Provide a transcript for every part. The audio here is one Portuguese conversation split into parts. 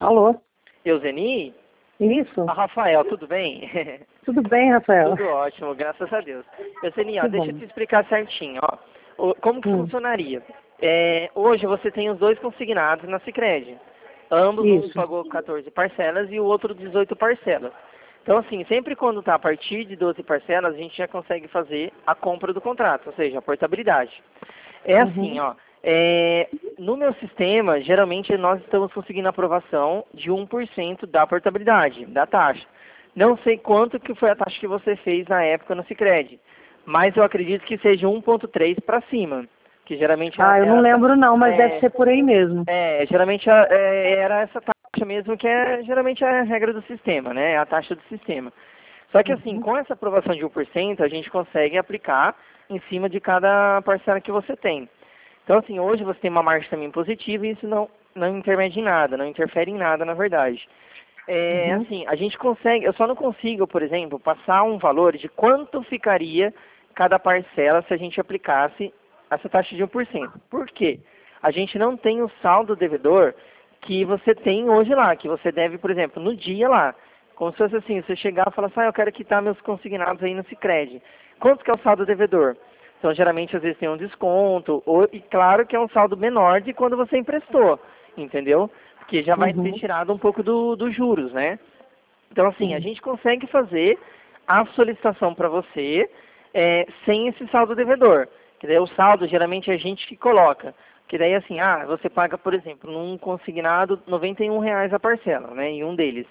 Alô? Euseni? Isso? Rafael, tudo bem? Tudo bem, Rafael? Tudo ótimo, graças a Deus. Euseni, Que deixa bom. eu te explicar certinho, ó. Como que Hum, funcionaria? Hoje você tem os dois consignados na Sicredi. Ambos, um isso. pagou 14 parcelas e o outro 18 parcelas. Então, assim, sempre quando está a partir de 12 parcelas, a gente já consegue fazer a compra do contrato, ou seja, a portabilidade. É assim, Uhum. ó. No meu sistema, geralmente nós estamos conseguindo aprovação de 1% da portabilidade, da taxa. Não sei quanto que foi a taxa que você fez na época no Sicredi, mas eu acredito que seja 1,3 para cima, que geralmente Eu não lembro não, mas deve é, ser por aí mesmo. geralmente era essa taxa mesmo que geralmente é a regra do sistema, né? É a taxa do sistema. Só que assim, Uhum. com essa aprovação de 1%, a gente consegue aplicar em cima de cada parcela que você tem. Então assim, hoje você tem uma margem também positiva e isso não intermede em nada, não interfere em nada, na verdade. Uhum. Assim, a gente consegue, eu só não consigo, por exemplo, passar um valor de quanto ficaria cada parcela se a gente aplicasse essa taxa de 1%. Por quê? A gente não tem o saldo devedor que você tem hoje lá, que você deve, por exemplo, no dia lá. Como se fosse assim, você chegar e falar assim, eu quero quitar meus consignados aí no Sicredi. Quanto que é o saldo devedor? Então, geralmente, às vezes tem um desconto, e claro que é um saldo menor de quando você emprestou, entendeu? Porque já vai ter Uhum. tirado um pouco dos juros, né? Então, assim, a Sim. gente consegue fazer a solicitação para você sem esse saldo devedor. Que daí o saldo, geralmente, é a gente que coloca. Que daí, assim, você paga, por exemplo, num consignado R$ 91 a parcela, né? Em um deles.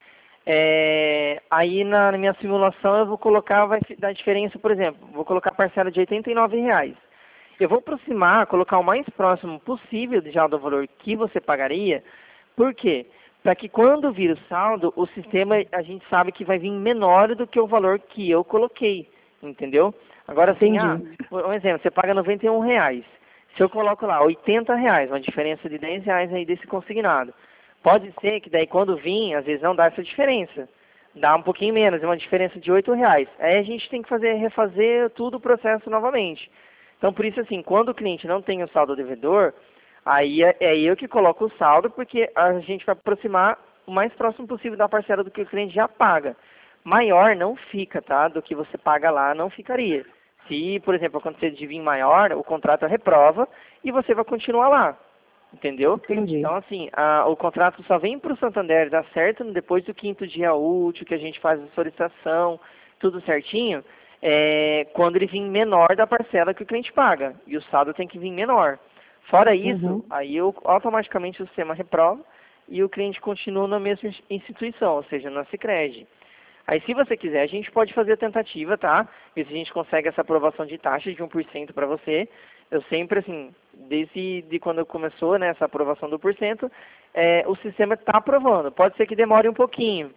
Aí na minha simulação eu vou colocar, vai dar diferença, por exemplo, vou colocar parcela de R$ 89. Eu vou aproximar, colocar o mais próximo possível já do valor que você pagaria. Por quê? Para que quando vir o saldo, o sistema a gente sabe que vai vir menor do que o valor que eu coloquei, entendeu? Agora assim, Entendi. por um exemplo, você paga R$ 91. Se eu coloco lá R$ 80, uma diferença de R$ 10 aí desse consignado. Pode ser que daí quando vir, às vezes não dá essa diferença. Dá um pouquinho menos, é uma diferença de R$ 8. Aí a gente tem que refazer todo o processo novamente. Então, por isso, assim, quando o cliente não tem o saldo devedor, aí é eu que coloco o saldo, porque a gente vai aproximar o mais próximo possível da parcela do que o cliente já paga. Maior não fica, tá? Do que você paga lá, não ficaria. Se, por exemplo, acontecer de vir maior, o contrato reprova e você vai continuar lá. Entendeu? Entendi. Então, assim, o contrato só vem para o Santander dar certo depois do quinto dia útil, que a gente faz a solicitação, tudo certinho, quando ele vir menor da parcela que o cliente paga. E o saldo tem que vir menor. Fora isso, Uhum. aí automaticamente o sistema reprova e o cliente continua na mesma instituição, ou seja, na Sicredi. Aí, se você quiser, a gente pode fazer a tentativa, tá? Ver se a gente consegue essa aprovação de taxa de 1% para você. Eu sempre, assim, desde quando começou, né, essa aprovação do porcento, o sistema está aprovando. Pode ser que demore um pouquinho,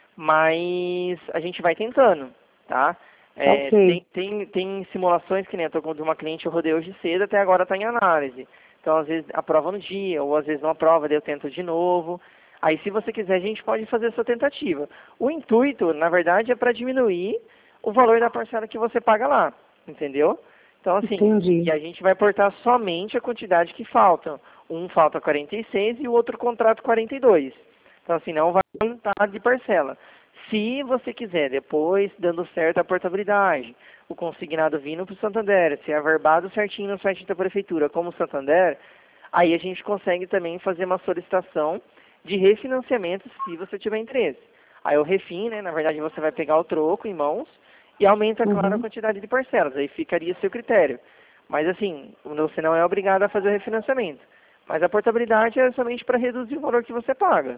mas a gente vai tentando, tá? Tá ok. Tem simulações que nem eu tô com de uma cliente, eu rodei hoje cedo, até agora está em análise. Então, às vezes, aprova no dia, ou às vezes não aprova, daí eu tento de novo. Aí, se você quiser, a gente pode fazer essa tentativa. O intuito, na verdade, é para diminuir o valor da parcela que você paga lá, entendeu? Então, assim, e Entendi. a gente vai portar somente a quantidade que falta. Um falta 46 e o outro contrato 42. Então, assim, não vai aumentar de parcela. Se você quiser, depois, dando certo a portabilidade, o consignado vindo para o Santander, se é averbado certinho no site da Prefeitura como Santander, aí a gente consegue também fazer uma solicitação de refinanciamento se você tiver interesse. Aí o refin, né, na verdade você vai pegar o troco em mãos e aumenta, claro, a Uhum. quantidade de parcelas. Aí ficaria a seu critério. Mas assim, você não é obrigado a fazer o refinanciamento. Mas a portabilidade é somente para reduzir o valor que você paga.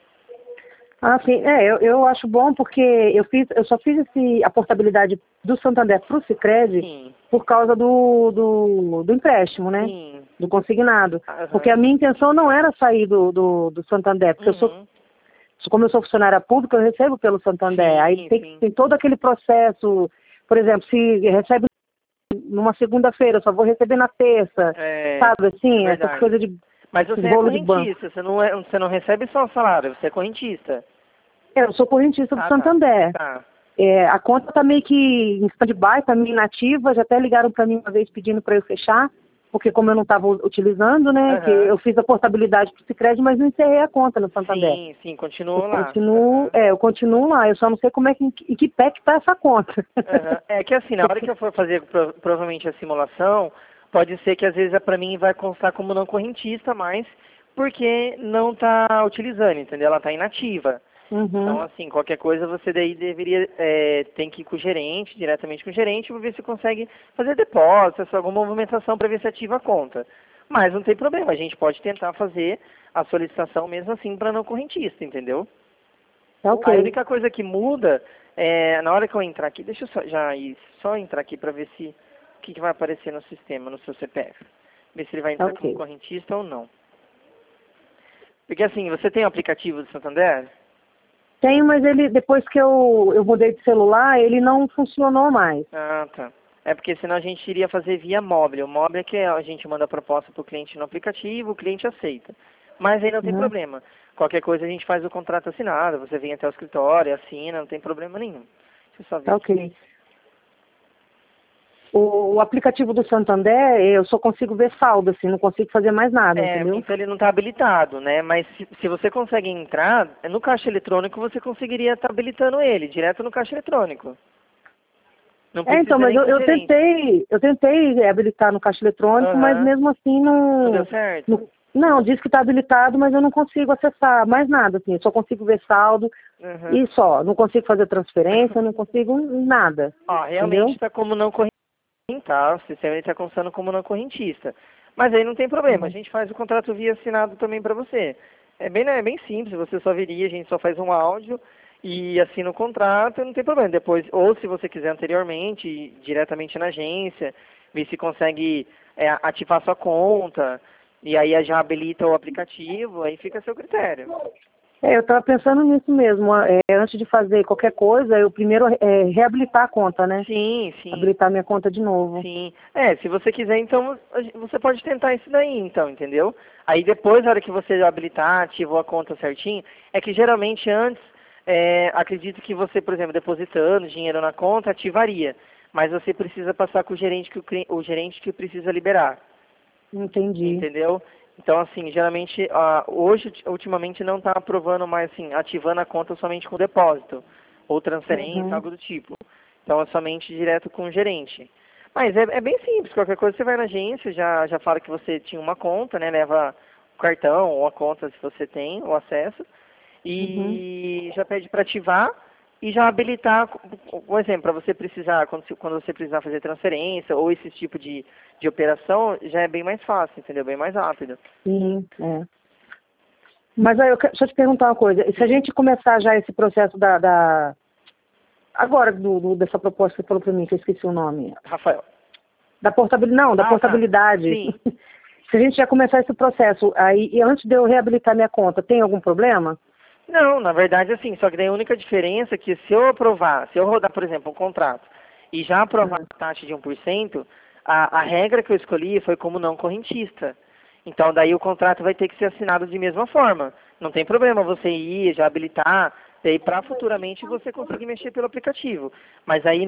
Sim, eu acho bom porque eu só fiz a portabilidade do Santander para o Sicredi Sim, por causa do empréstimo, né? sim. Do consignado. Porque a Aham. minha intenção não era sair do Santander, porque Uhum. como eu sou funcionária pública, eu recebo pelo Santander. Aí Sim, sim. tem todo aquele processo, por exemplo, se recebe numa segunda-feira, eu só vou receber na terça, sabe É assim, essas verdade. coisas de Mas esses você é bolos de banco. correntista, você não recebe só o salário, você é correntista. Eu sou correntista do Ah, tá. Santander. Tá. A conta tá meio que em stand-by, tá meio inativa, já até ligaram para mim uma vez pedindo para eu fechar. porque como eu não estava utilizando, né, que eu fiz a portabilidade para o Sicredi, mas não encerrei a conta no Santander. Sim, sim, continua Eu lá. continuo, eu continuo lá, eu só não sei como é que, em que pé que está essa conta. É que assim, na hora que eu for fazer provavelmente a simulação, pode ser que às vezes para mim vai constar como não correntista, mas porque não está utilizando, entendeu? Ela está inativa. Então, assim, qualquer coisa você daí deveria, tem que ir com o gerente, diretamente com o gerente, para ver se consegue fazer depósito, alguma movimentação para ver se ativa a conta. Mas não tem problema, a gente pode tentar fazer a solicitação mesmo assim para não correntista, entendeu? Ok. A única coisa que muda é, na hora que eu entrar aqui, deixa eu só entrar aqui para ver se o que vai aparecer no sistema, no seu CPF. Ver se ele vai entrar como correntista ou não. Porque assim, você tem o aplicativo do Santander? Tenho, mas ele, depois que eu mudei de celular, ele não funcionou mais. Ah, tá. É porque senão a gente iria fazer via móvel. O móvel é que a gente manda a proposta para o cliente no aplicativo, o cliente aceita. Mas aí não tem problema. Qualquer coisa a gente faz o contrato assinado, você vem até o escritório, assina, não tem problema nenhum. Deixa eu só ver Ok. aqui. O aplicativo do Santander, eu só consigo ver saldo, assim, não consigo fazer mais nada, entendeu? Então ele não está habilitado, né? Mas se você consegue entrar, no caixa eletrônico você conseguiria estar habilitando ele, direto no caixa eletrônico. Não precisa Então, mas nem com o eu gerente. tentei habilitar no caixa eletrônico, mas mesmo assim Não deu certo? não, diz que está habilitado, mas eu não consigo acessar mais nada, assim, eu só consigo ver saldo e só, não consigo fazer transferência, não consigo nada. Ó, realmente está como não correntista, o sistema está constando como não correntista. Mas aí não tem problema, a gente faz o contrato via assinado também para você. É bem simples, você só viria, a gente só faz um áudio e assina o contrato, não tem problema. Depois, ou se você quiser anteriormente, ir diretamente na agência, ver se consegue ativar sua conta, e aí já habilita o aplicativo, aí fica a seu critério. Eu estava pensando nisso mesmo, antes de fazer qualquer coisa, eu primeiro reabilitar a conta, né? Sim, sim. Habilitar minha conta de novo. Sim. Se você quiser, então, você pode tentar isso daí, então, entendeu? Aí depois, na hora que você habilitar, ativou a conta certinho, é que geralmente antes, acredito que você, por exemplo, depositando dinheiro na conta, ativaria. Mas você precisa passar com o gerente o gerente que precisa liberar. Entendi. Entendeu? Então, assim, geralmente, hoje, ultimamente, não está aprovando mais, assim, ativando a conta somente com depósito, ou transferência, algo do tipo. Então, é somente direto com o gerente. Mas é bem simples, qualquer coisa você vai na agência, já fala que você tinha uma conta, né, leva o cartão ou a conta se você tem o acesso, e já pede para ativar e já habilitar, um exemplo, para você precisar, quando você precisar fazer transferência ou esse tipo de operação, já é bem mais fácil, entendeu? Bem mais rápido. Sim, Mas aí, deixa eu te perguntar uma coisa. E se a gente começar já esse processo agora, dessa proposta que você falou para mim, que eu esqueci o nome. Rafael. Da portabilidade. Sim. Se a gente já começar esse processo, aí, e antes de eu reabilitar minha conta, tem algum problema? Não, na verdade, assim, só que daí a única diferença é que se eu rodar, por exemplo, um contrato, e já aprovar a taxa de 1%, a regra que eu escolhi foi como não correntista. Então, daí o contrato vai ter que ser assinado de mesma forma. Não tem problema você ir, já habilitar, daí para futuramente você conseguir mexer pelo aplicativo. Mas aí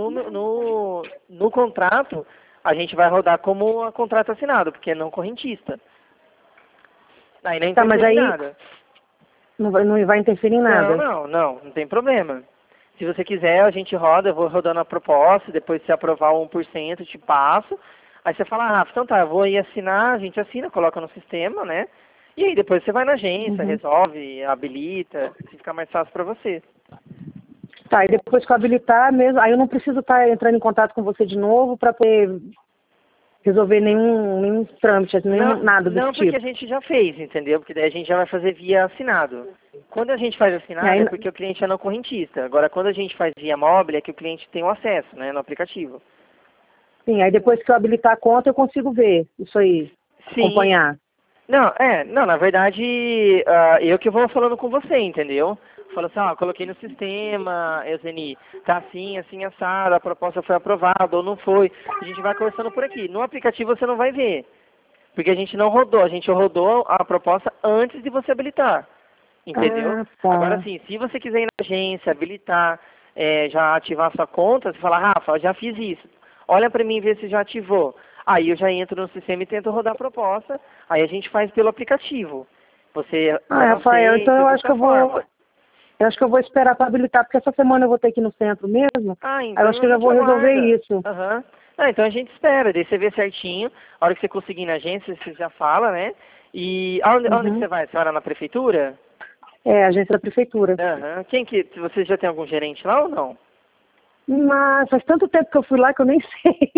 no contrato, a gente vai rodar como a contrato assinado, porque é não correntista. Aí não Mas interfere aí em nada. não vai interferir em nada? Não tem problema. Se você quiser, a gente roda, eu vou rodando a proposta, depois se aprovar o 1%, eu te passo. Aí você fala, Rafa, então tá, eu vou ir assinar, a gente assina, coloca no sistema, né? E aí depois você vai na agência, resolve, habilita, se ficar mais fácil para você. Tá, e depois que eu habilitar mesmo, aí eu não preciso estar entrando em contato com você de novo para poder resolver nenhum trâmite, nada desse Não, porque tipo. a gente já fez, entendeu? Porque daí a gente já vai fazer via assinado. Quando a gente faz assinado é porque o cliente é não correntista. Agora, quando a gente faz via móvel, é que o cliente tem o acesso, né, no aplicativo. Sim, aí depois que eu habilitar a conta, eu consigo ver isso aí, acompanhar. Não, na verdade, eu que vou falando com você, entendeu? Falo assim, coloquei no sistema, Euseni, tá assim, assado, a proposta foi aprovada ou não foi. A gente vai conversando por aqui. No aplicativo você não vai ver, porque a gente não rodou, a gente rodou a proposta antes de você habilitar, entendeu? Tá. Agora sim, se você quiser ir na agência, habilitar, já ativar sua conta, você fala, Rafa, eu já fiz isso. Olha para mim e vê se já ativou. Aí eu já entro no sistema e tento rodar a proposta, aí a gente faz pelo aplicativo. Você Rafael, então eu acho que forma. eu acho que eu vou esperar para habilitar, porque essa semana eu vou ter que ir no centro mesmo. Então Aí eu acho que eu já vou resolver isso. Uhum. Então a gente espera, daí você vê certinho, a hora que você conseguir na agência, você já fala, né? E onde que você vai? Você vai lá na prefeitura? Agência da prefeitura. Você já tem algum gerente lá ou não? Mas faz tanto tempo que eu fui lá que eu nem sei.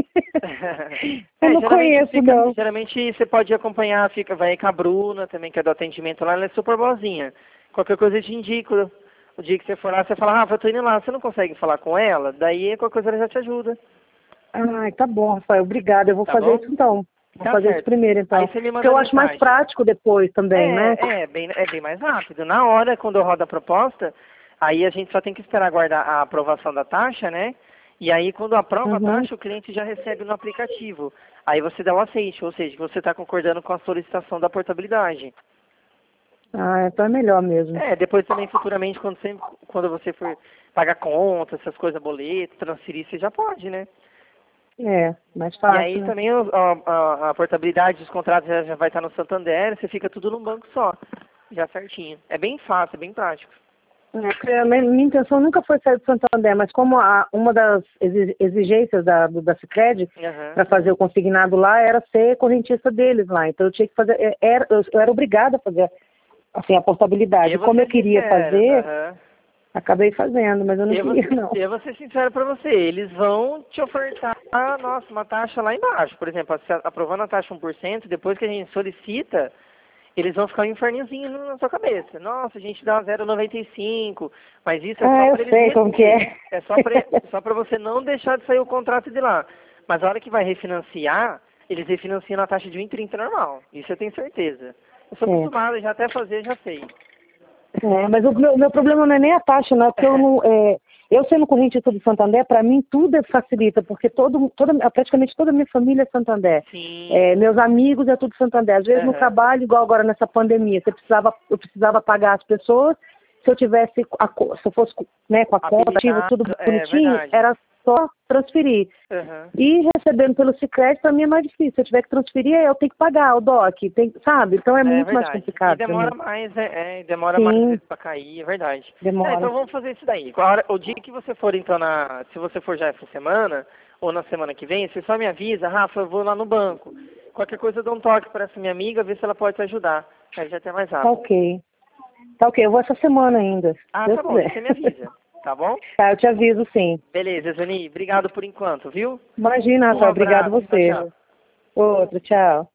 Eu não conheço, não. Geralmente você pode acompanhar, vai com a Bruna também, que é do atendimento lá, ela é super boazinha. Qualquer coisa eu te indico. O dia que você for lá, você fala, eu tô indo lá, você não consegue falar com ela? Daí qualquer coisa ela já te ajuda. Tá bom, Rafael, obrigada. Eu vou fazer isso então. Vou fazer isso primeiro, então. Aí você me manda porque eu acho mais prático depois também, né? É bem mais rápido. Na hora, quando eu rodo a proposta, aí a gente só tem que esperar aguardar a aprovação da taxa, né? E aí, quando aprova a taxa, o cliente já recebe no aplicativo. Aí você dá o aceite, ou seja, que você está concordando com a solicitação da portabilidade. Então é melhor mesmo. Depois também, futuramente, quando você for pagar conta, essas coisas, boleto, transferir, você já pode, né? Mais fácil. E aí também a portabilidade dos contratos já vai estar no Santander, você fica tudo num banco só, já certinho. É bem fácil, é bem prático. Minha intenção nunca foi sair do Santander, mas como uma das exigências da Sicredi para fazer o consignado lá era ser correntista deles lá. Então eu tinha que fazer, eu era obrigada a fazer assim, a portabilidade. Como eu queria fazer, acabei fazendo, mas eu não queria, não. Eu vou ser sincero para você, eles vão te ofertar, uma taxa lá embaixo. Por exemplo, aprovando a taxa 1%, depois que a gente solicita, eles vão ficar um inferninhozinho na sua cabeça. Nossa, a gente dá 0,95, mas isso é só para eles... sei como que é. É só para você não deixar de sair o contrato de lá. Mas a hora que vai refinanciar, eles refinanciam na taxa de 1,30 normal. Isso eu tenho certeza. Eu sou acostumado, já até fazer, já sei. Mas o meu problema não é nem a taxa, não, porque eu sendo correntista do Santander, para mim tudo facilita, porque praticamente toda a minha família é Santander. Meus amigos é tudo Santander. Às vezes no trabalho, igual agora nessa pandemia, eu precisava pagar as pessoas, se eu fosse com a conta, tudo bonitinho, era só transferir. E recebendo pelo Sicredi, para mim é mais difícil. Se eu tiver que transferir, eu tenho que pagar o DOC, sabe? Então é muito mais complicado. E demora mais, demora mais para cair, é verdade. Demora. Então vamos fazer isso daí. O dia que você for, então, se você for já essa semana, ou na semana que vem, você só me avisa, Rafa, eu vou lá no banco. Qualquer coisa eu dou um toque para essa minha amiga, ver se ela pode te ajudar. Aí já é mais rápido. Tá ok, eu vou essa semana ainda. Tá bom, você me avisa. Tá bom? Eu te aviso sim. Beleza, Zani. Obrigado por enquanto, viu? Imagina, Rafael. Obrigado você. Tchau. Outro, tchau.